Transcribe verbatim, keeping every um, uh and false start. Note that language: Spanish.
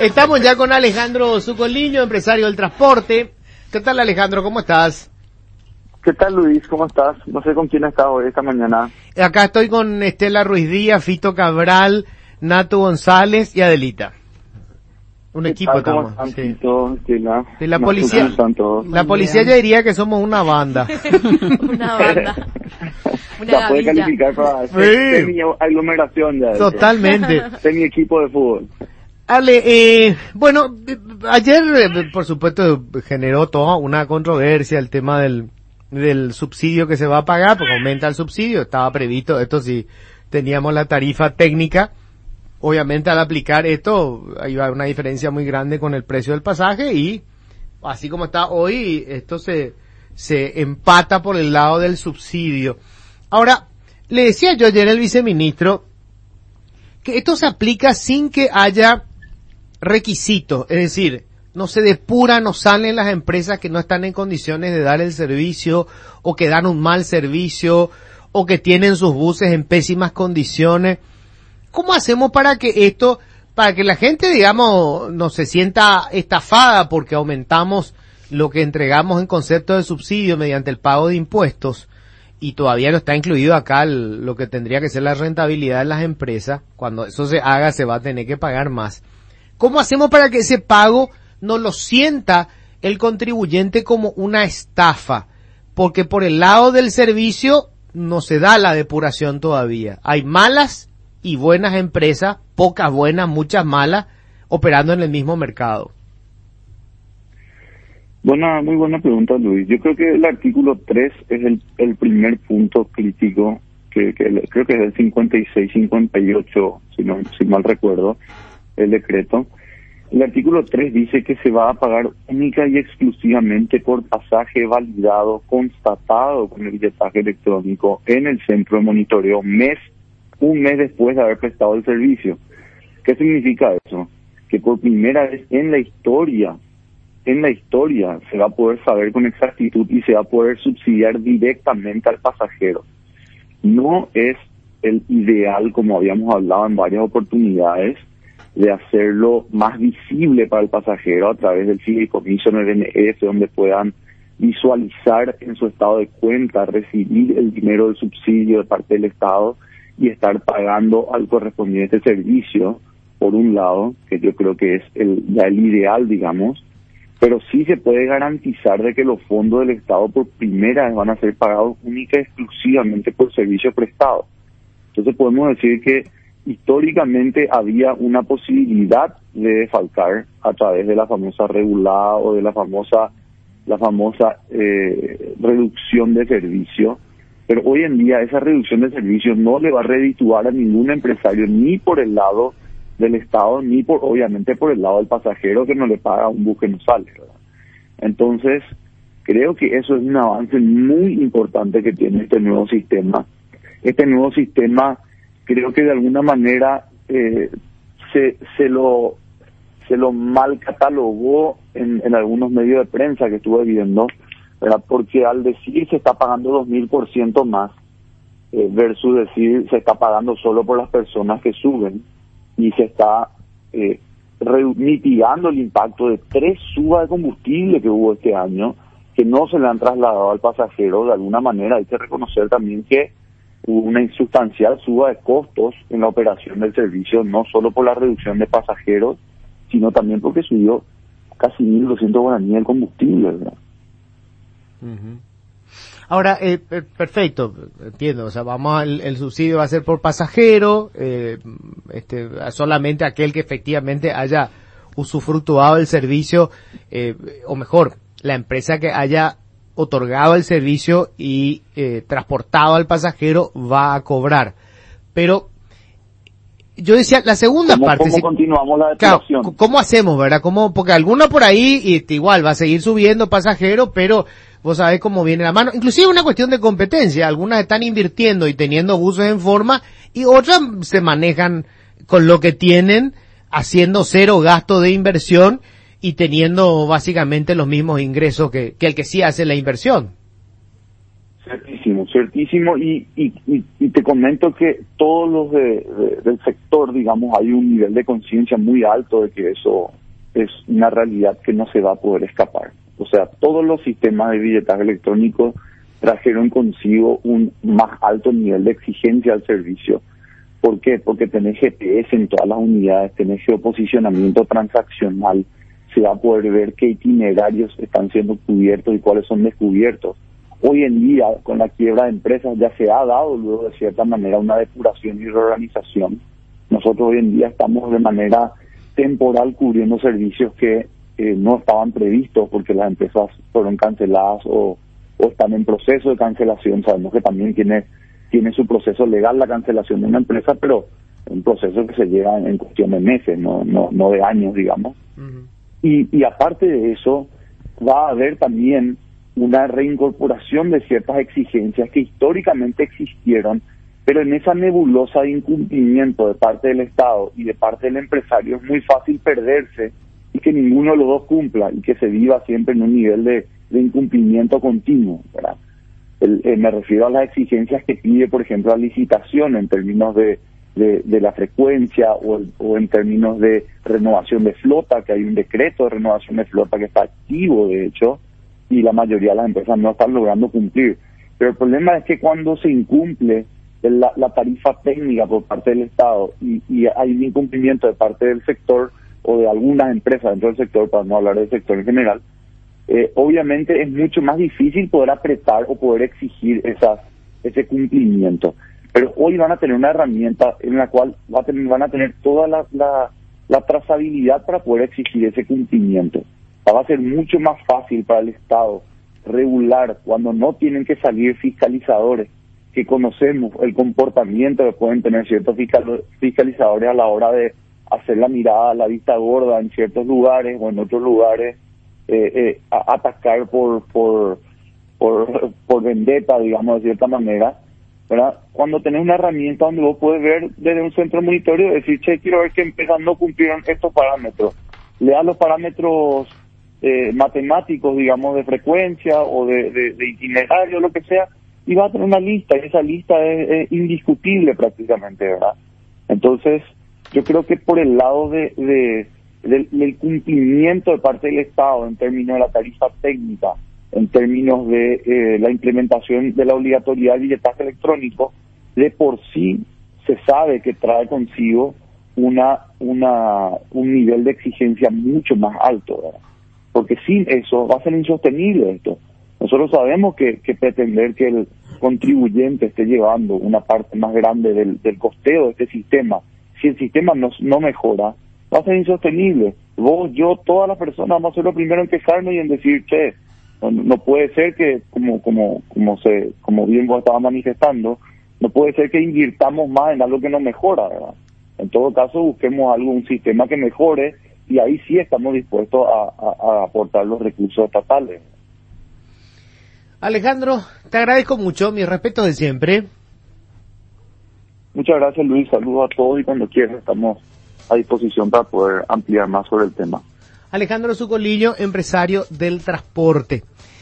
Estamos ya con Alejandro Zucoliño, empresario del transporte. ¿Qué tal, Alejandro? ¿Cómo estás? ¿Qué tal, Luis? ¿Cómo estás? No sé con quién estás hoy esta mañana. Acá estoy con Estela Ruiz Díaz, Fito Cabral, Nato González y Adelita. Un equipo ¿Cómo estamos. están, Sí. Fito, Estela? Sí, la No, policía, ¿cómo están todos? la policía ya diría que somos una banda. Una banda. Una La puede gavilla. calificar para Sí. ser mi aglomeración ya. Totalmente. De mi equipo de fútbol. Ale, eh, bueno, eh, ayer, eh, por supuesto, generó toda una controversia el tema del, del subsidio que se va a pagar, porque aumenta el subsidio, estaba previsto, esto sí, teníamos la tarifa técnica, obviamente al aplicar esto, hay una diferencia muy grande con el precio del pasaje y, así como está hoy, esto se, se empata por el lado del subsidio. Ahora, le decía yo ayer al viceministro que esto se aplica sin que haya requisitos, es decir, no se depura, no salen las empresas que no están en condiciones de dar el servicio o que dan un mal servicio o que tienen sus buses en pésimas condiciones. ¿Cómo hacemos para que esto, para que la gente, digamos, no se sienta estafada porque aumentamos lo que entregamos en concepto de subsidio mediante el pago de impuestos y todavía no está incluido acá el, lo que tendría que ser la rentabilidad de las empresas? Cuando eso se haga se va a tener que pagar más. ¿Cómo hacemos para que ese pago no lo sienta el contribuyente como una estafa? Porque por el lado del servicio no se da la depuración todavía. Hay malas y buenas empresas, pocas buenas, muchas malas, operando en el mismo mercado. Buena, muy buena pregunta, Luis. Yo creo que el artículo tres es el, el primer punto crítico, que, que el- creo que es el cincuenta y seis, cincuenta y ocho, si no, si mal recuerdo, el decreto. El artículo tres dice que se va a pagar única y exclusivamente por pasaje validado, constatado con el billetaje electrónico en el centro de monitoreo mes, un mes después de haber prestado el servicio. ¿Qué significa eso? Que por primera vez en la historia, en la historia se va a poder saber con exactitud y se va a poder subsidiar directamente al pasajero. No es el ideal, como habíamos hablado en varias oportunidades, de hacerlo más visible para el pasajero a través del fideicomiso en el B N S, donde puedan visualizar en su estado de cuenta, recibir el dinero del subsidio de parte del Estado y estar pagando al correspondiente servicio, por un lado, que yo creo que es el, ya el ideal, digamos, pero sí se puede garantizar de que los fondos del Estado por primera vez van a ser pagados única y exclusivamente por servicios prestados. Entonces podemos decir que históricamente había una posibilidad de defalcar a través de la famosa regulada o de la famosa la famosa eh, reducción de servicio, pero hoy en día esa reducción de servicio no le va a redituar a ningún empresario, ni por el lado del Estado, ni por obviamente por el lado del pasajero que no le paga un bus que no sale, ¿verdad? Entonces, creo que eso es un avance muy importante que tiene este nuevo sistema. Este nuevo sistema creo que de alguna manera eh, se, se lo se lo mal catalogó en, en algunos medios de prensa que estuve viendo, ¿verdad? Porque al decir se está pagando dos mil por ciento más eh, versus decir se está pagando solo por las personas que suben y se está eh, re- mitigando el impacto de tres subas de combustible que hubo este año que no se le han trasladado al pasajero. De alguna manera hay que reconocer también que hubo una insustancial suba de costos en la operación del servicio, no solo por la reducción de pasajeros, sino también porque subió casi mil doscientos guaraníes el combustible, ¿verdad? Uh-huh. Ahora, eh, per- perfecto, entiendo, o sea, vamos, el, el subsidio va a ser por pasajero, eh, este, solamente aquel que efectivamente haya usufructuado el servicio, eh, o mejor, la empresa que haya otorgado el servicio y eh, transportado al pasajero va a cobrar. Pero yo decía, la segunda ¿Cómo, parte... ¿Cómo si, continuamos la claro, depuración? ¿cómo hacemos, verdad? ¿Cómo? Porque alguna por ahí, y, igual, va a seguir subiendo pasajeros, pero vos sabés cómo viene la mano. Inclusive una cuestión de competencia. Algunas están invirtiendo y teniendo buses en forma, y otras se manejan con lo que tienen, haciendo cero gasto de inversión, y teniendo básicamente los mismos ingresos que, que el que sí hace la inversión. ciertísimo, ciertísimo, y, y, y, y te comento que todos los de, de, del sector, digamos, hay un nivel de conciencia muy alto de que eso es una realidad que no se va a poder escapar. O sea, todos los sistemas de billetaje electrónico trajeron consigo un más alto nivel de exigencia al servicio. ¿Por qué? Porque tenés G P S en todas las unidades, tenés geoposicionamiento transaccional, se va a poder ver qué itinerarios están siendo cubiertos y cuáles son descubiertos. Hoy en día, con la quiebra de empresas, ya se ha dado luego de cierta manera una depuración y reorganización. Nosotros hoy en día estamos de manera temporal cubriendo servicios que eh, no estaban previstos porque las empresas fueron canceladas o, o están en proceso de cancelación. Sabemos que también tiene, tiene su proceso legal la cancelación de una empresa, pero un proceso que se lleva en cuestión de meses, no, no, no de años, digamos. Uh-huh. Y, y aparte de eso, va a haber también una reincorporación de ciertas exigencias que históricamente existieron, pero en esa nebulosa de incumplimiento de parte del Estado y de parte del empresario es muy fácil perderse y que ninguno de los dos cumpla y que se viva siempre en un nivel de, de incumplimiento continuo, ¿verdad? El, eh, me refiero a las exigencias que pide, por ejemplo, la licitación en términos de, de, de la frecuencia o, el, o en términos de renovación de flota, que hay un decreto de renovación de flota que está activo, de hecho, y la mayoría de las empresas no están logrando cumplir. Pero el problema es que cuando se incumple la, la tarifa técnica por parte del Estado y, y hay un incumplimiento de parte del sector o de algunas empresas dentro del sector, para no hablar del sector en general, eh, obviamente es mucho más difícil poder apretar o poder exigir esas, ese cumplimiento. Pero hoy van a tener una herramienta en la cual va a tener, van a tener toda la, la, la trazabilidad para poder exigir ese cumplimiento. Va a ser mucho más fácil para el Estado regular cuando no tienen que salir fiscalizadores, que conocemos el comportamiento que pueden tener ciertos fiscal, fiscalizadores a la hora de hacer la mirada, la vista gorda en ciertos lugares o en otros lugares, eh, eh, a atacar por, por, por, por vendetta, digamos, de cierta manera, ¿verdad? Cuando tenés una herramienta donde vos puedes ver desde un centro de monitoreo, decir, che, quiero ver que empresas no cumplieron estos parámetros. Le das los parámetros Eh, matemáticos, digamos, de frecuencia o de, de, de itinerario, lo que sea, y va a tener una lista, y esa lista es, es indiscutible prácticamente, ¿verdad? Entonces, yo creo que por el lado de, de, de del cumplimiento de parte del Estado en términos de la tarifa técnica, en términos de eh, la implementación de la obligatoriedad del billetaje electrónico, de por sí se sabe que trae consigo una, una, un nivel de exigencia mucho más alto, ¿verdad? Porque sin eso va a ser insostenible esto. Nosotros sabemos que, que pretender que el contribuyente esté llevando una parte más grande del, del costeo de este sistema, si el sistema no, no mejora, va a ser insostenible. Vos, yo, todas las personas vamos a ser lo primero en quejarnos y en decir, che, no, no puede ser que, como como como se como bien vos estabas manifestando, no puede ser que invirtamos más en algo que no mejora, ¿verdad? En todo caso, busquemos algo, un sistema que mejore, y ahí sí estamos dispuestos a, a, a aportar los recursos estatales. Alejandro, te agradezco mucho, mis respetos de siempre. Muchas gracias, Luis, saludos a todos y cuando quieras estamos a disposición para poder ampliar más sobre el tema. Alejandro Zucolillo, empresario del transporte.